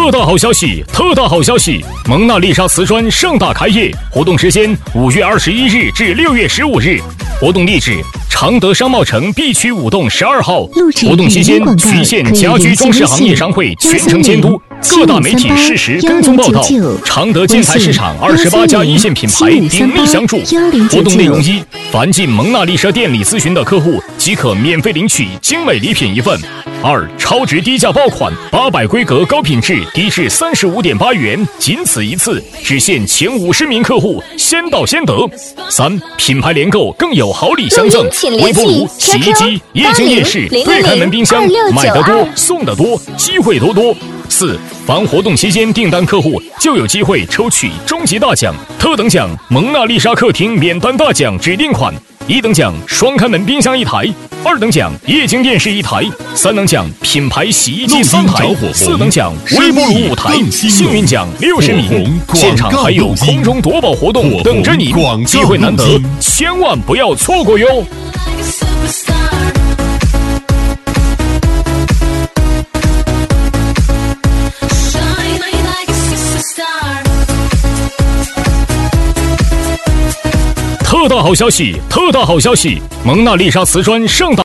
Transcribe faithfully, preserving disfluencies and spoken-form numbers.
特大好消息！特大好消息！蒙娜丽莎瓷砖盛大开业，活动时间五月二十一日至六月十五日，活动地址常德商贸城 B 区五栋十二号。活动期间，渠县家居装饰行业商会全程监督，各大媒体实时跟踪报道。常德建材市场二十八家一线品牌鼎力相助。活动内容一：凡进蒙娜丽莎店里咨询的客户即可免费领取精美礼品一份。二、超值低价爆款八百规格高品质低至三十五点八元，仅此一次，只限前五十名客户，先到先得。三、品牌联购更有好礼相赠，微波炉、洗衣机、液晶电视、对开门冰箱，买得多送得多，机会多多。四、凡活动期间订单客户就有机会抽取终极大奖，特等奖蒙娜丽莎客厅免单大奖指定款。一等奖双开门冰箱一台，二等奖液晶电视一台，三等奖品牌洗衣机三台，四等奖微波炉五台，幸运奖六十名。现场还有空中夺宝活动等着你，机会难得，千万不要错过哟！特大好消息！特大好消息！蒙娜丽莎瓷砖盛大